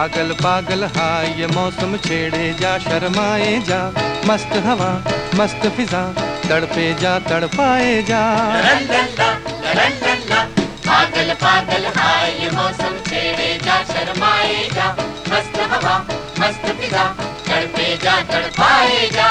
पागल पागल हाँ ये मौसम छेड़े जा, शर्माए जा, मस्त हवा मस्त फिजा, तड़पे जा तड़पाए जा। पागल पागल हाँ ये मौसम छेड़े जा, शर्माए जा, मस्त हवा मस्त फिजा, तड़पे जा तड़पाए जा।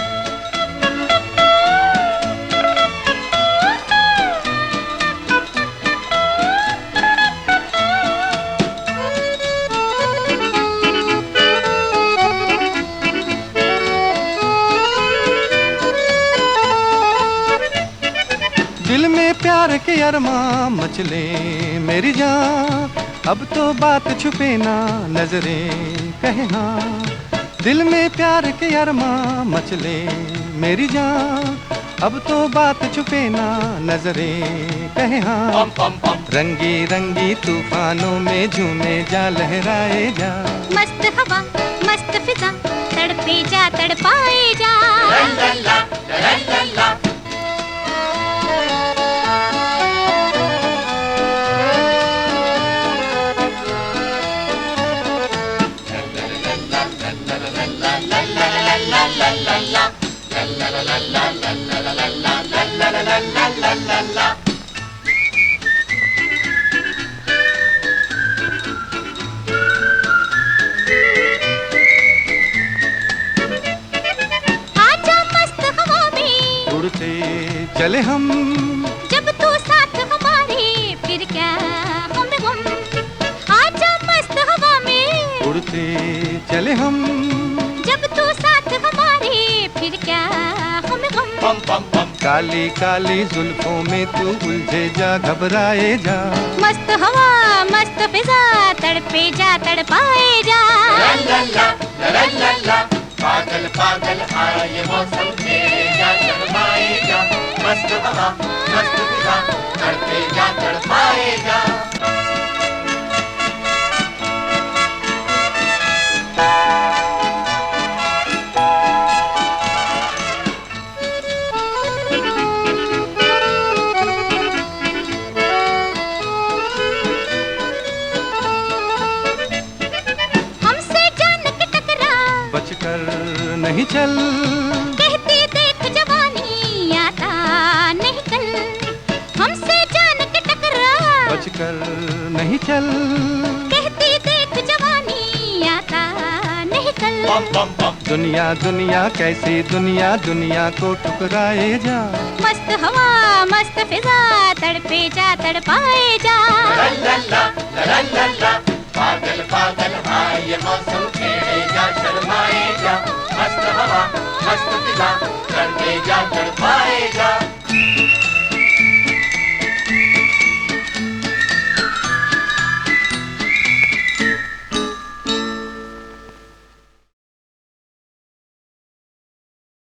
दिल में प्यार के अरमां मचले मेरी जान, अब तो बात छुपे ना नजरें कहे हाँ। दिल में प्यार के अरमां मचले मेरी जान, अब तो बात छुपे ना नजरें कहे हाँ। रंगी रंगी तूफानों में झूमे जा, लहराए जा, मस्त हवा मस्त फिजा, तड़पे जा तड़पाए जा। आजा मस्त हवा में उड़ते चले हम, जब तू साथ हमारे फिर क्या हम गम। आजा मस्त हवा में उड़ते चले हम, जब तू साथ हमारे फिर क्या हम गम। काली काली जुल्फों में तू उलझे जा, घबराए जा, मस्त हवा मस्त फिजा, तड़पे जा तड़पाए जा। पागल पागल हाँ ये मौसम छेड़े जा, शर्माए जा, मस्त हवा मस्त फिजा, तड़पे जा तड़पाए जा। हमसे जान के टकरा बचकर नहीं चल, कहती देख जवानी आता नहीं कल। हमसे जान के टकरा बचकर नहीं चल, कहती देख जवानी आता नहीं कल। दुनिया दुनिया कैसी दुनिया, दुनिया को ठुकराए जा, मस्त हवा मस्त फिजा, तड़पे जा तड़पाए जा। पागल पागल हाँ ये मौसम छेड़े जा, शर्माए जा, मस्त हवा मस्त फिजा, तड़पे जा तड़पाए जा।